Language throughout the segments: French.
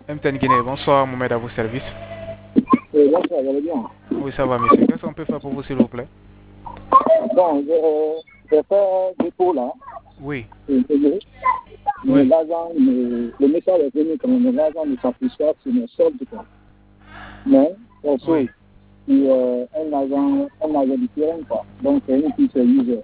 MTN Guinée, bonsoir, Mohamed à vos services. Bonsoir, vous allez bien? Oui, ça va, monsieur. Qu'est-ce qu'on peut faire pour vous, s'il vous plaît? Bon, j'ai fait dépôt là. Oui. Mais Oui. l'argent, le message est venu quand même. L'argent ne s'affiche pas sur mes soldes. Mais, on Oui. trouve un agent différent, quoi. Donc, c'est une petite user.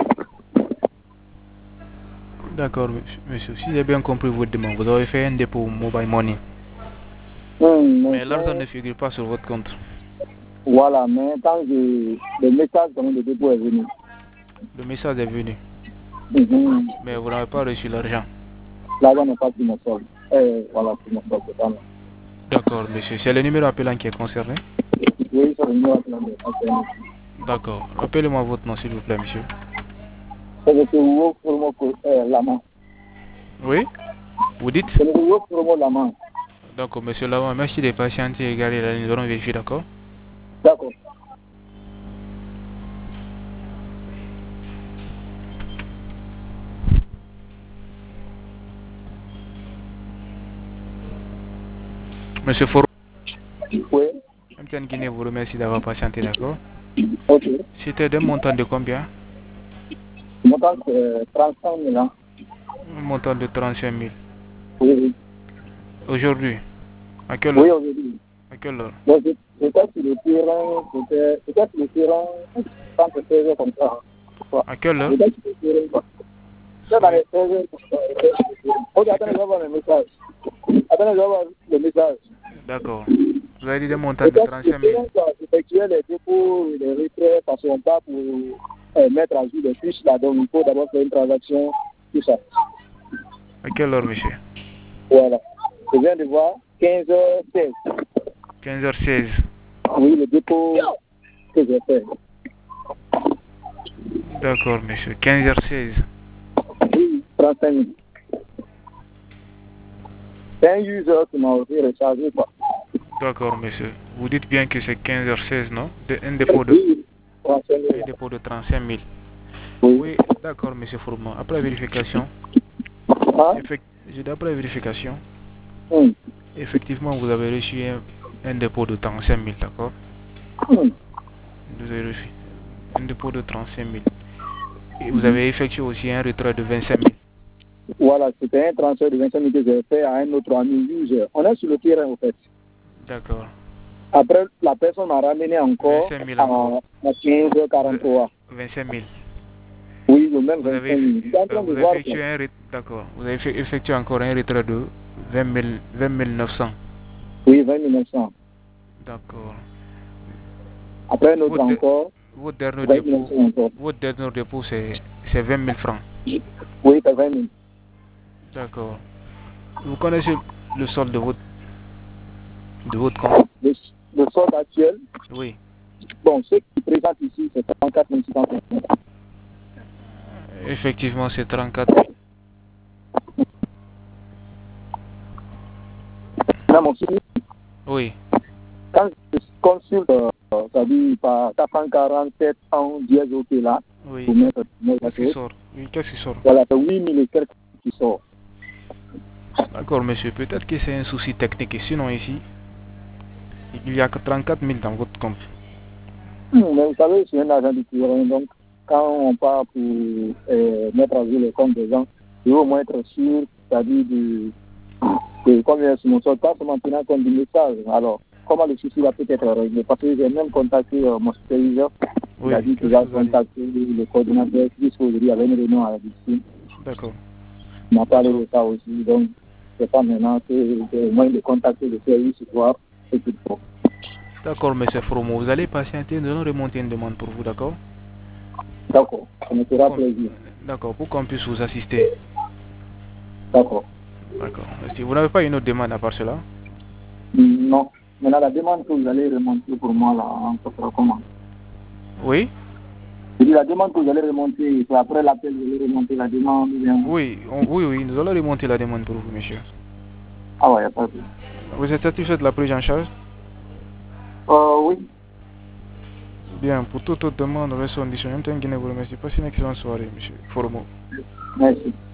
D'accord, monsieur. Si j'ai bien compris votre demande, vous avez fait un dépôt mobile money. Mais l'argent ne figure pas sur votre compte. Voilà, mais quand le message quand même, de dépôt est venu. Le message est venu. Mais vous n'avez pas reçu l'argent. L'argent n'est pas sur mon solde. Voilà, sur mon solde, c'est ça. D'accord, monsieur. C'est le numéro appelant qui est concerné? Oui, c'est le numéro appelant qui est concerné. D'accord. Rappelez-moi votre nom, s'il vous plaît, monsieur. C'est le Hugo Promo Lama. Oui? Vous dites? C'est le Hugo Promo Lama. D'accord, monsieur Lama, merci de patienter et garder la ligne. Nous allons vérifier, d'accord? D'accord. Monsieur Foro. Oui. MTN Guinée vous remercie d'avoir patienté, d'accord? Ok. C'était d'un montant de combien? Le montant, c'est 35 000 ans. Un montant de 35 000. Oui. Aujourd'hui? À quelle Oui, heure? aujourd'hui. À quelle heure? Donc, j'étais sur le terrain, j'étais sur le terrain, quand c'était 16 heures comme ça. À quelle heure? J'étais sur le terrain, quoi. J'étais dans les 16 heures comme ça. Ok, attendez, je vais voir le message. Attendez, je vais voir le message. D'accord. Vous avez dit des montants de J'étais sur le 35 000. terrain, quoi. J'effectuais les dépôts, les retraits, parce qu'on part pour mettre à jour les fiches là, donc il faut d'abord faire une transaction, tout ça. À quelle heure, monsieur? Voilà. Je viens de voir 15h16. 15h16. Oui, le dépôt que j'ai fait. D'accord, monsieur. 15h16. Oui, 35 000. C'est un user qui m'a aussi rechargé, quoi. D'accord, monsieur. Vous dites bien que c'est 15h16, non? Un Oui, 35 000. dépôt de 35 000. Oui. Oui, d'accord, monsieur Fourmont. Après vérification, Ah? d'après vérification, Hum. effectivement, vous avez reçu un dépôt de 35 000, d'accord? Hum. Vous avez reçu un dépôt de 35 000. Et vous avez effectué aussi un retrait de 25 000. Voilà, c'était un transfert de 25 000 que j'ai fait à un autre ami user. On est sur le terrain, en fait. D'accord. Après, la personne m'a ramené encore 25 000 à encore. 15h43. 25 000. Oui, le même Vous 25 avez, 000. Je suis en train de vous avez voir, quoi. effectué d'accord. Vous avez effectué encore un retrait de 20 900. Oui, 20 900. D'accord. Après, un autre Votre, encore, votre dernier 20 dépôt, 900 encore. c'est 20 000 francs. Oui, c'est 20 000. D'accord. Vous connaissez le solde de votre compte? Le solde actuel, Oui. bon, ce qui présente ici, c'est 34 650. Effectivement, c'est 34 000. Là, mon fils, Oui. quand je consulte, ça dit par 447 en dièse OK là, Oui. pour mettre Qu'est-ce qui sort? Oui, qu'est-ce qui sort? voilà, c'est 8 000 et quelques qui sort. D'accord, monsieur. Peut-être que c'est un souci technique. Et sinon, ici, il n'y a que 34 000 dans votre compte. Mais vous savez, c'est un agent du terrain, donc quand on part pour mettre à jour les comptes des gens, il faut au moins être sûr, c'est-à-dire de combien sur mon sol, pas seulement tenir compte du message. Alors, comment le souci va peut-être réglé? Parce que j'ai même contacté mon superviseur, il a Oui. dit qu'il Qu'est-ce a qu'il vous a dit? contacté le coordinateur jusqu'aujourd'hui, il y avait une réunion à la discipline. D'accord. Il m'a parlé de ça aussi, donc c'est pas maintenant que j'ai au moins de contacter le service pour voir ce qu'il faut. D'accord, monsieur Fromo. Vous allez patienter. Nous allons remonter une demande pour vous, d'accord? D'accord, ça me fera plaisir. D'accord, pour qu'on puisse vous assister. D'accord. D'accord. Merci. Vous n'avez pas une autre demande à part cela? Non. Maintenant, la demande que vous allez remonter pour moi, là, ça sera comment? Oui? Je dis la demande que vous allez remonter, c'est après l'appel, vous allez remonter la demande. Oui, oui, nous allons remonter la demande pour vous, monsieur. Ah ouais, il n'y a pas de... Vous êtes satisfait de la prise en charge? Oui. Bien, pour toute autre demande, restons en disponible. Vous remercie. Passez une excellente soirée, monsieur Foromo. Merci.